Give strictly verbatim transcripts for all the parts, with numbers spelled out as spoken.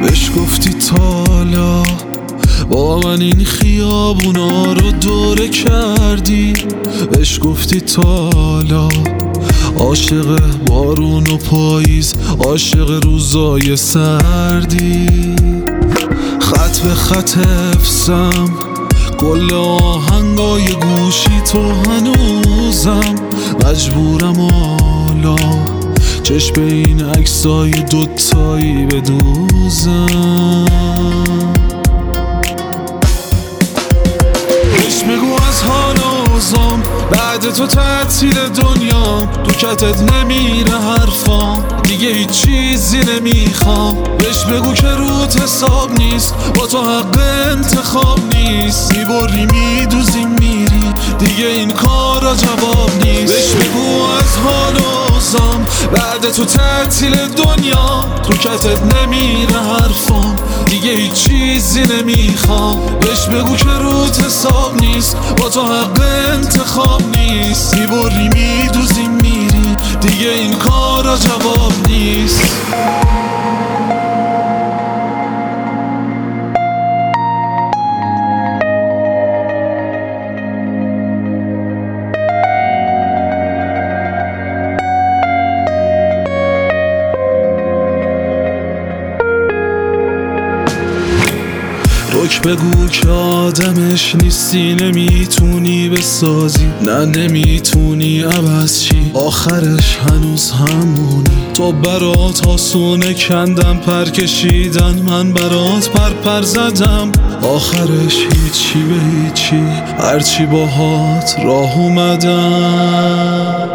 بهش گفتی تالا با من این خیابونا رو دوره کردی. بهش گفتی تالا عاشق بارون و پاییز، عاشق روزای سردی. خط به خط حفظم کل آهنگای گوشی تو هنوزم. مجبورم حالا چشم به این عکسای دوتایی بدوزم. بهش بگو از حال اوزام بعد تو تعطیل دنیام. تو کتت نمیره حرفام دیگه هیچ چیزی نمیخوام. بهش بگو که روت حساب نیست، با تو حق انتخاب نیست. میبری میدوزی میری دیگه این کارا جواب نیست. بهش بگو از حال اوزام بعد تو تعطیل دنیا. تو کتت نمیره حرفام دیگه هیچ چیزی نمیخوام. بهش بگو که روت حساب نیست، با تو حق انتخاب نیست. میبری میدوزی میری دیگه این کارا جواب نیست. روک بگو که آدمش نیستی، نمیتونی بسازی، نه نمیتونی عوض چی. آخرش هنوز همونی. تو برات آسونه کندم پر کشیدن، من برات پر پر زدم. آخرش هیچی به هیچی، هرچی باهات راه اومدم.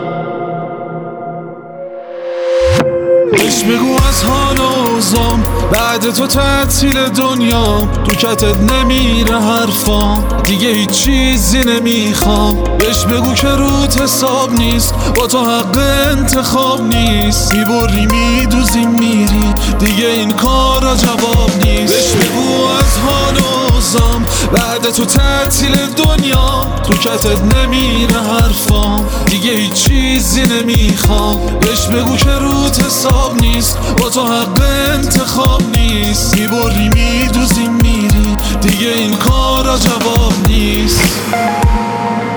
بهش بگو از حال اوزام بعد تو تعطیل دنیام. تو کتت نمیره حرفام دیگه هیچ چیزی نمیخوام. بهش بگو که روت حساب نیست، با تو حق انتخاب نیست. میبری میدوزی میری دیگه این کارا جواب نیست. بهش بگو از حال اوزام بعد تو تعطیل دنیا. تو کتت نمیره حرفام دیگه هیچ چیزی نمیخوام. بهش بگو که روت حساب نیست، با تو حق انتخاب نیست. میبری میدوزی میری دیگه این کارا جواب نیست.